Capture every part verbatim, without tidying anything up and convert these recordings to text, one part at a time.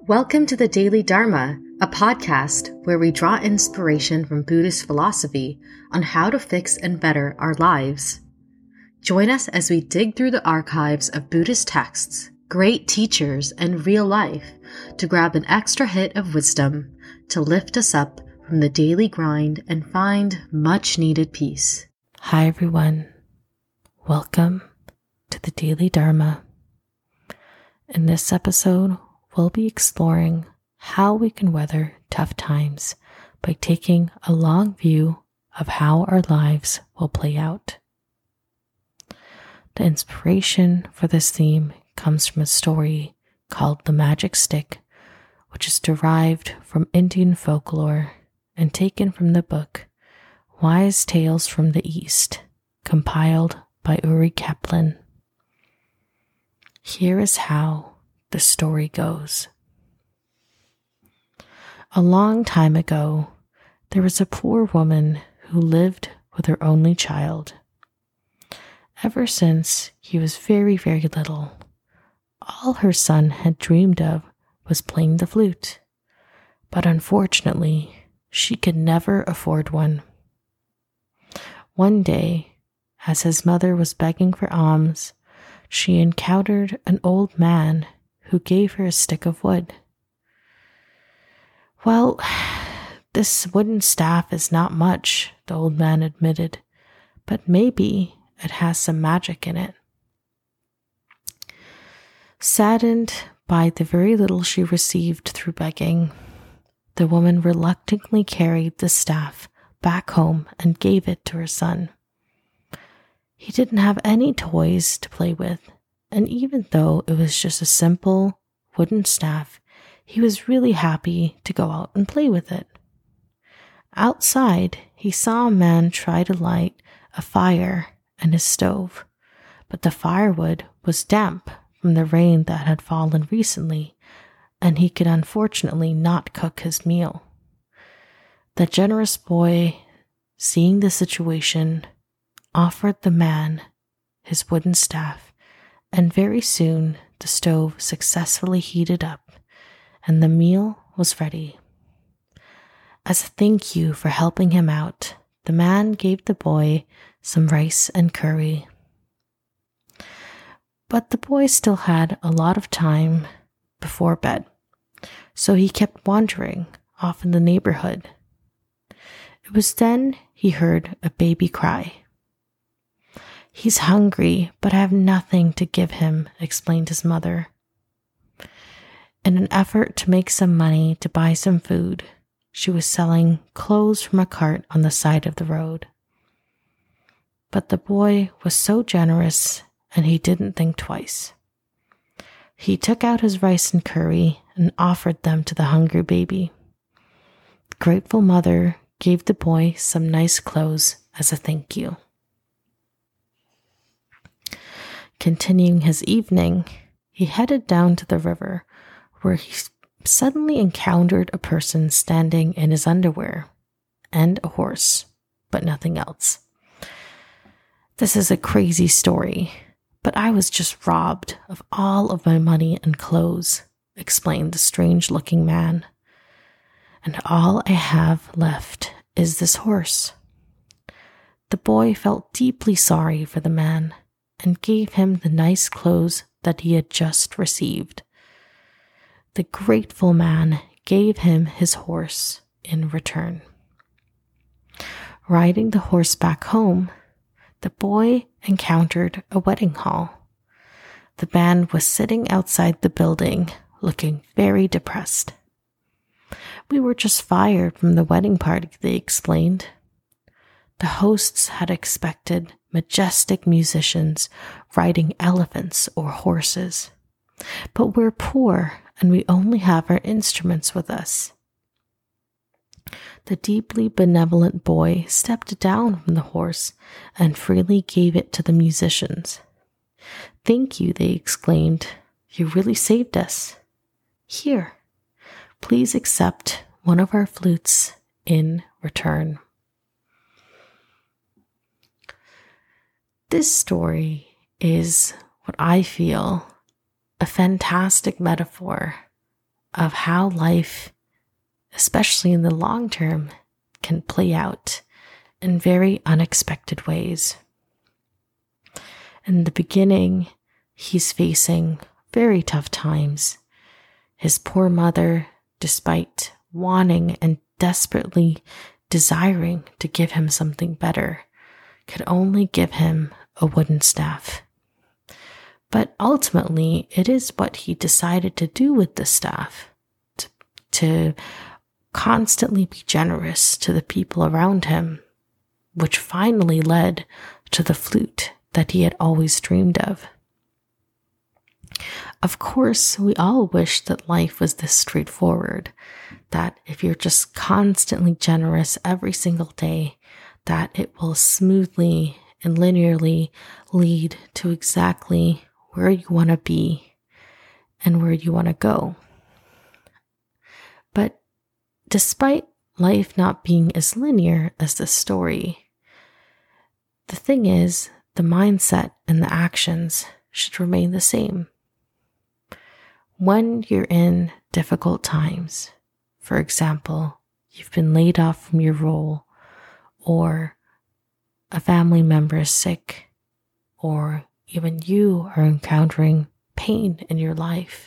Welcome to the Daily Dharma, a podcast where we draw inspiration from Buddhist philosophy on how to fix and better our lives. Join us as we dig through the archives of Buddhist texts, great teachers, and real life to grab an extra hit of wisdom to lift us up from the daily grind and find much-needed peace. Hi everyone, welcome to the Daily Dharma. In this episode, we'll be exploring how we can weather tough times by taking a long view of how our lives will play out. The inspiration for this theme comes from a story called The Magic Stick, which is derived from Indian folklore and taken from the book Wise Tales from the East, compiled by Uri Kaplan. Here is how the story goes. A long time ago, there was a poor woman who lived with her only child. Ever since he was very, very little, all her son had dreamed of was playing the flute. But unfortunately, she could never afford one. One day, as his mother was begging for alms, she encountered an old man who gave her a stick of wood. Well, this wooden staff is not much, the old man admitted, but maybe it has some magic in it. Saddened by the very little she received through begging, the woman reluctantly carried the staff back home and gave it to her son. He didn't have any toys to play with, and even though it was just a simple wooden staff, he was really happy to go out and play with it. Outside, he saw a man try to light a fire in his stove, but the firewood was damp from the rain that had fallen recently, and he could unfortunately not cook his meal. The generous boy, seeing the situation, offered the man his wooden staff, and very soon the stove successfully heated up and the meal was ready. As a thank you for helping him out, the man gave the boy some rice and curry. But the boy still had a lot of time before bed, so he kept wandering off in the neighborhood. It was then he heard a baby cry. "He's hungry, but I have nothing to give him," explained his mother. In an effort to make some money to buy some food, she was selling clothes from a cart on the side of the road. But the boy was so generous, and he didn't think twice. He took out his rice and curry and offered them to the hungry baby. The grateful mother gave the boy some nice clothes as a thank you. Continuing his evening, he headed down to the river, where he suddenly encountered a person standing in his underwear and a horse, but nothing else. "This is a crazy story, but I was just robbed of all of my money and clothes," explained the strange-looking man. "And all I have left is this horse." The boy felt deeply sorry for the man and gave him the nice clothes that he had just received. The grateful man gave him his horse in return. Riding the horse back home, the boy encountered a wedding hall. The band was sitting outside the building, looking very depressed. "We were just fired from the wedding party," they explained. The hosts had expected majestic musicians riding elephants or horses. "But we're poor and we only have our instruments with us." The deeply benevolent boy stepped down from the horse and freely gave it to the musicians. "Thank you," they exclaimed. "You really saved us. Here, please accept one of our flutes in return." This story is what I feel a fantastic metaphor of how life, especially in the long term, can play out in very unexpected ways. In the beginning, he's facing very tough times. His poor mother, despite wanting and desperately desiring to give him something better, could only give him a wooden staff. But ultimately, it is what he decided to do with the staff, to, to constantly be generous to the people around him, which finally led to the flute that he had always dreamed of. Of course, we all wish that life was this straightforward, that if you're just constantly generous every single day, that it will smoothly and linearly lead to exactly where you want to be and where you want to go. But despite life not being as linear as the story, the thing is, the mindset and the actions should remain the same. When you're in difficult times, for example, you've been laid off from your role, or a family member is sick, or even you are encountering pain in your life,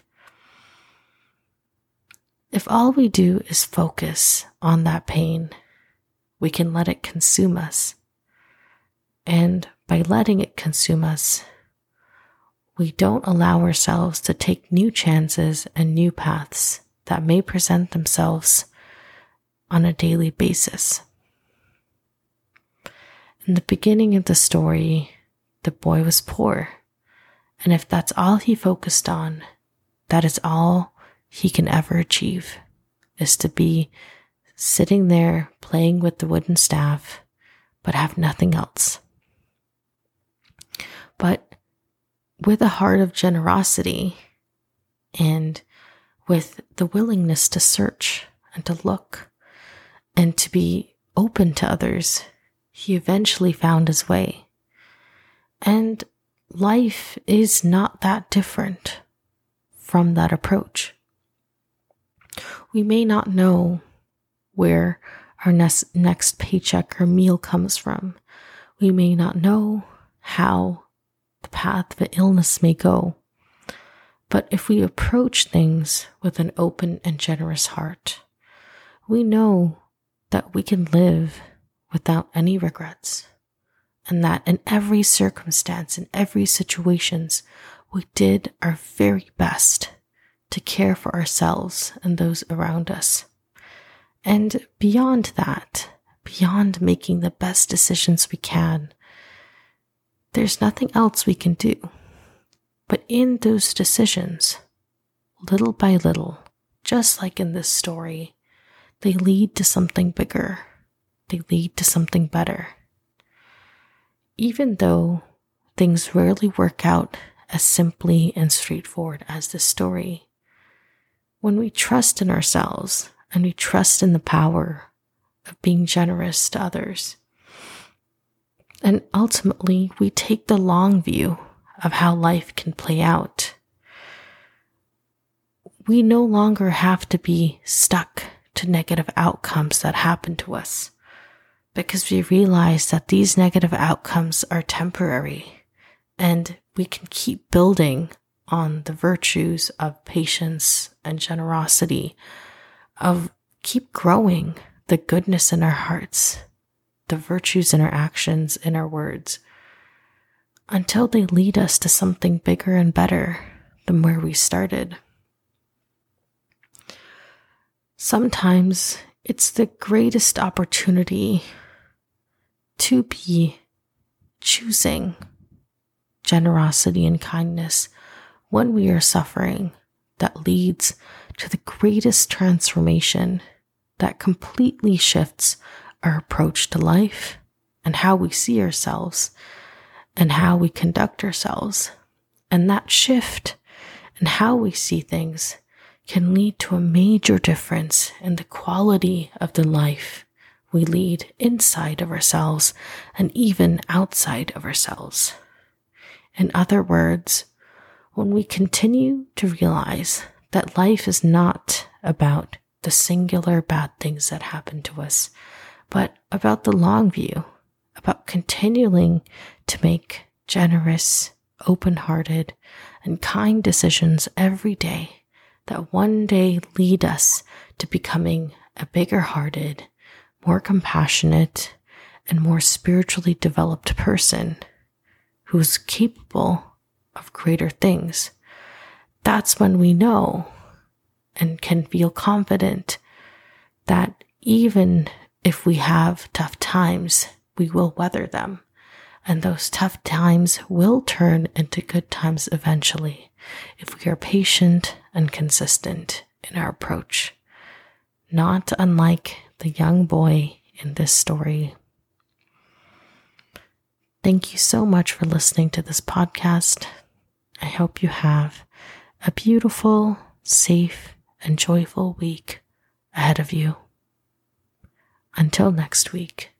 if all we do is focus on that pain, we can let it consume us. And by letting it consume us, we don't allow ourselves to take new chances and new paths that may present themselves on a daily basis. In the beginning of the story, the boy was poor, and if that's all he focused on, that is all he can ever achieve, is to be sitting there playing with the wooden staff, but have nothing else. But with a heart of generosity and with the willingness to search and to look and to be open to others, he eventually found his way. And life is not that different from that approach. We may not know where our next, next paycheck or meal comes from. We may not know how the path of illness may go. But if we approach things with an open and generous heart, we know that we can live without any regrets, and that in every circumstance, in every situation, we did our very best to care for ourselves and those around us. And beyond that, beyond making the best decisions we can, there's nothing else we can do. But in those decisions, little by little, just like in this story, they lead to something bigger. They lead to something better. Even though things rarely work out as simply and straightforward as this story, when we trust in ourselves and we trust in the power of being generous to others, and ultimately we take the long view of how life can play out, we no longer have to be stuck to negative outcomes that happen to us, because we realize that these negative outcomes are temporary, and we can keep building on the virtues of patience and generosity, of keep growing the goodness in our hearts, the virtues in our actions, in our words, until they lead us to something bigger and better than where we started. Sometimes it's the greatest opportunity to be choosing generosity and kindness when we are suffering that leads to the greatest transformation that completely shifts our approach to life and how we see ourselves and how we conduct ourselves. And that shift in how we see things can lead to a major difference in the quality of the life we lead inside of ourselves and even outside of ourselves. In other words, when we continue to realize that life is not about the singular bad things that happen to us, but about the long view, about continuing to make generous, open-hearted, and kind decisions every day that one day lead us to becoming a bigger-hearted, more compassionate, and more spiritually developed person who's capable of greater things. That's when we know and can feel confident that even if we have tough times, we will weather them. And those tough times will turn into good times eventually if we are patient and consistent in our approach. Not unlike the young boy in this story. Thank you so much for listening to this podcast. I hope you have a beautiful, safe, and joyful week ahead of you. Until next week.